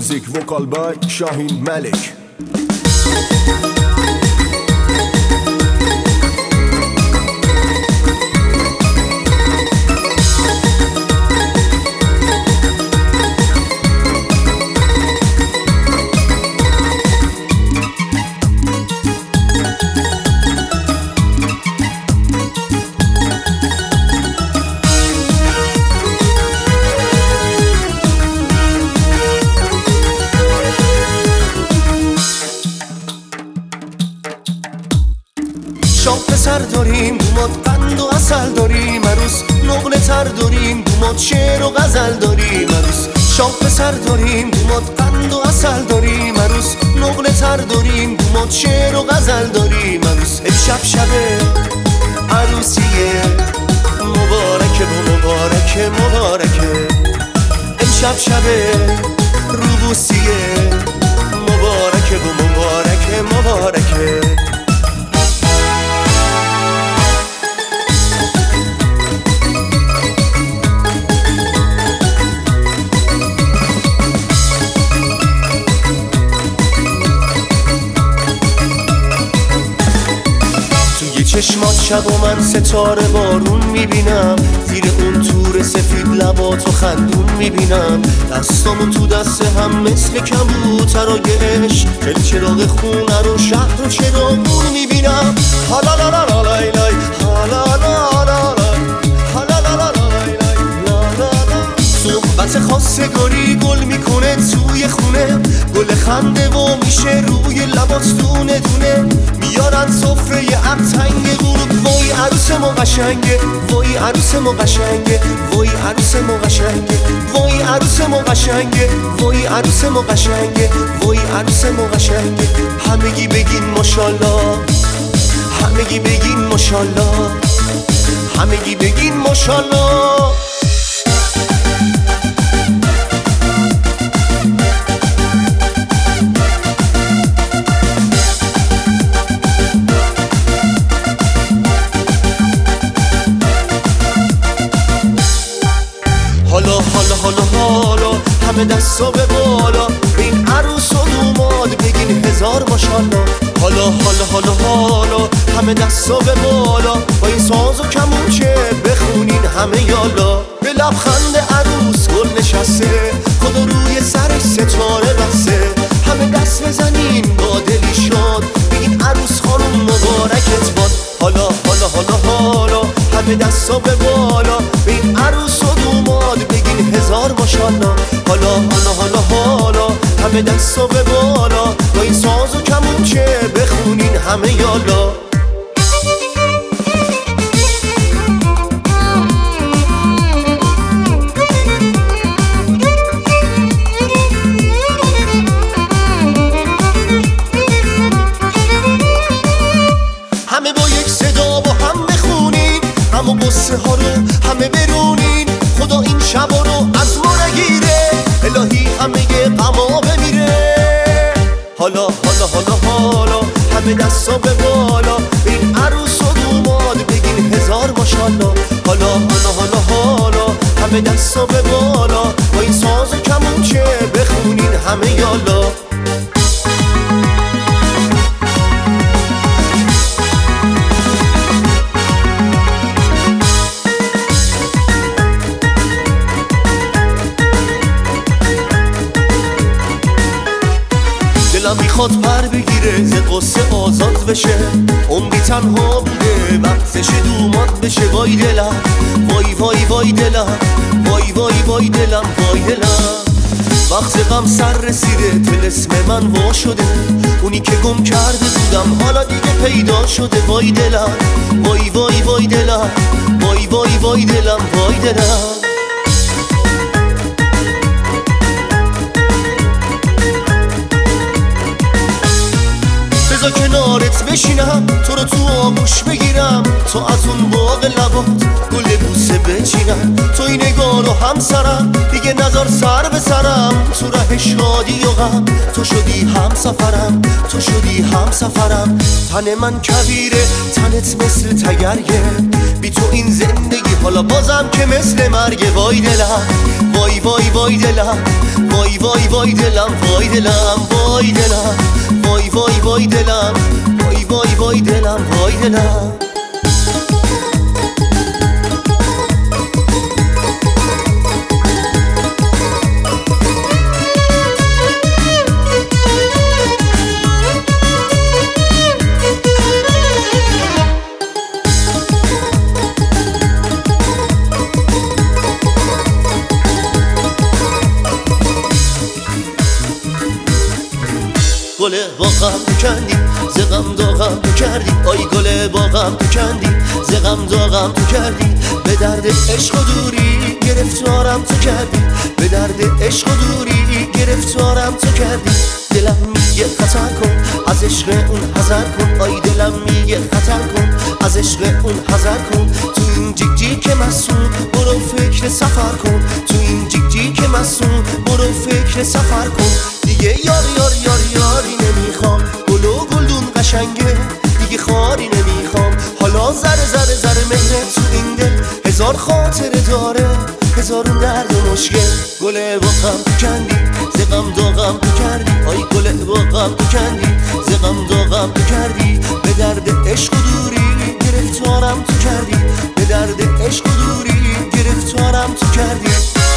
Music vocal by Shahin Malik. شام پسر داریم دومات قند و اصل داریم عروس، نقل تر داریم دومات شعر و غزل داریم عروس. شام پسر داریم دومات قند و اصل داریم عروس، نقل تر داریم دومات شعر و غزل داریم عروس. امشب شبه عروسیه مبارکه و مبارکه مبارکه، امشب شبه روبوسیه مبارکه و مبارکه مبارکه. چشمات شب و من ستاره بارون میبینم، زیر اون تور سفید لباتو خندون میبینم. دستامو تو دست هم مثل کبوتر و گش، چل چراغ خونه رو شهر و چراغون میبینم. هالالالالالای هالالالالای هالالالالای. صحبت خواستگاری گل میکنه توی خونه، گل خنده و میشه روی لبات دونه دونه. میارن سفره ابتنگ غروب، وای عروس ما قشنگه، وای عروس ما قشنگه، وای عروس ما قشنگه، وای عروس ما قشنگه، وای عروس ما قشنگه، وای عروس ما قشنگه. همگی بگین ماشاءالله، همگی بگین ماشاءالله، همگی بگین ماشاءالله. حالا حالا حالا حالا همه دستا به بالا، به این عروس و دوماد بگین هزار ماشاءالله. حالا حالا حالا حالا همه دستا به بالا، با این ساز و کمونچه بخونین همه یالا. به لبخند عروس گل نشسته، خدا روی سرش ستاره بسته. همه دست بزنین با دلی شاد، بگین عروس خانم مبارکت باد. حالا حالا حالا حالا همه دستا به بالا، به این عروس و دوماد بگین هزار ماشاءالله. حالا حالا حالا حالا همه دستا به بالا، با این ساز و کمونچه بخونین همه یالا. همه با یک صدا با هم بخونین، اما قصه ها رو همه برونین. خدا این شبا رو از ما نگیره، الهی همه غما بمیره. حالا حالا حالا حالا همه دستا به بالا، به این عروس و دوماد بگین هزار ماشاءالله. حالا حالا حالا حالا همه دستا به بالا، با این ساز و کمونچه بخونین همه یالا. دلم میخواد پر بگیره، ز قصه آزاد بشه. عمری تنها بوده وقتش دوماد بشه. وای دلم وای وای وای دلم، وای وای وای دلم وای دلم. وقت غم سر رسیده، طلسم من وا شده. اونی که گم کرده بودم حالا دیگه پیدا شده. وای دلم وای وای وای دلم، وای وای وای دلم وای دلم. بذار کنارت بشینم، تو رو تو آغوش بگیرم، تو از اون باغ لبات گل بوسه بچینم. تو این نگاه رو همسرم، دیگه نذار سر به سرم. تو ره شادی و غم تو شدی هم سفرم، تو شدی هم سفرم. تن من کبیره، تنت مثل تگریه، بی تو این زندگی حالا بازم که مثل مرگ. وای دلم وای وای وای دلم، وای وای وای دلم وای دلم وای دلم وای وای وای دلم وای وای وای دلم وای دلم گله باغم کندی زغم داغم تو کردی آی گله باغم تو کندی زغم داغم تو کردی به درد عشق و دوری گرفتارم تو کردی به درد عشق و دوری گرفتارم تو کردی دلم میگه خطر کن از عشق اون حذر کن آی دلم میگه خطر کن از عشق اون حذر کن تو این جیک جیک مسون برو فکر سفر کن تو این جیک جیک مسون برو فکر سفر کن دیگه یار یار یار یاری نمیخوام گل و گلدون قشنگه دیگه خاری نمیخوام حالا زره زره زره مهره تو این دل هزار خاطره داره هزارون درد و مشکل گله باغم تو کندی زغم داغم تو کردی آی گله باغم تو کندی زغم داغم تو کردی به درد عشق و دوری گرفتارم تو کردی به درد عشق و دوری گرفتارم تو کردی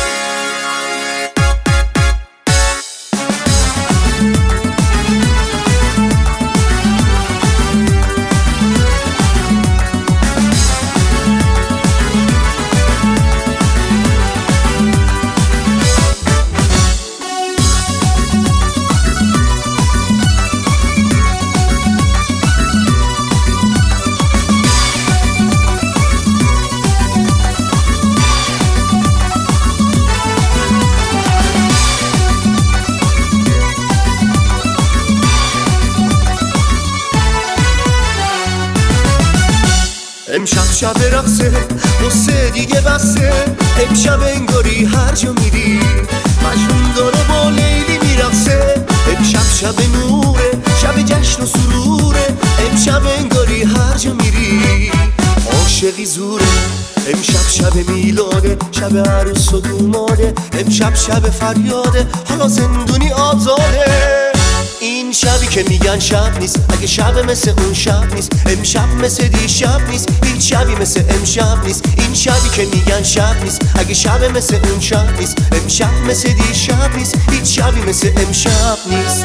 امشب شب رقصه قصه دیگه بسته امشب انگاری هر جا میری مجنون داره با لیلی میرقصه امشب شب نوره شب جشن و سروره امشب انگاری هر جا میری عاشقی زوره امشب شب میلاده شب عروس و دوماده امشب شب فریاده حالا زندونی آزاده این شبی که میگن شب نیست اگه شب مثل اون شب نیست امشب مثل دیشب نیست هیچ شبی مثل امشب نیست این شبی که میگن شب نیست اگه شب مثل اون شب نیست امشب مثل دیشب نیست هیچ شبی مثل امشب نیست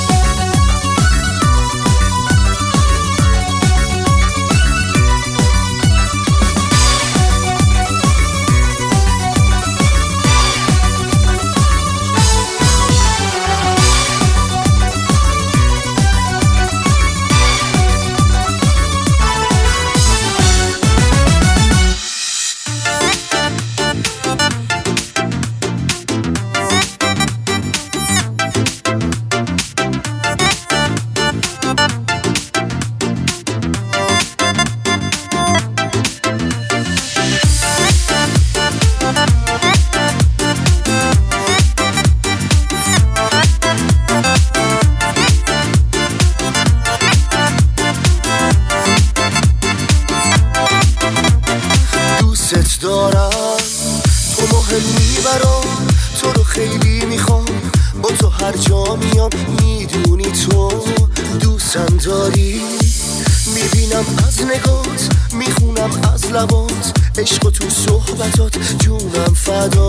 دارم تو مهمی برام تو رو خیلی میخوام با تو هر جا میام میدونی تو دوستم داری میبینم از نگات میخونم از لبات عشق تو صحبتات جونم فدا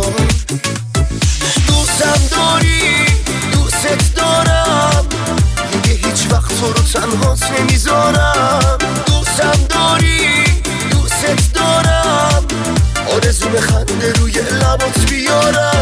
دوستم داری دوست دارم دیگه هیچ وقت تو رو تنهات نمیذارم دوستم داری دوست دارم آرزوم خنده روی لبات بیارم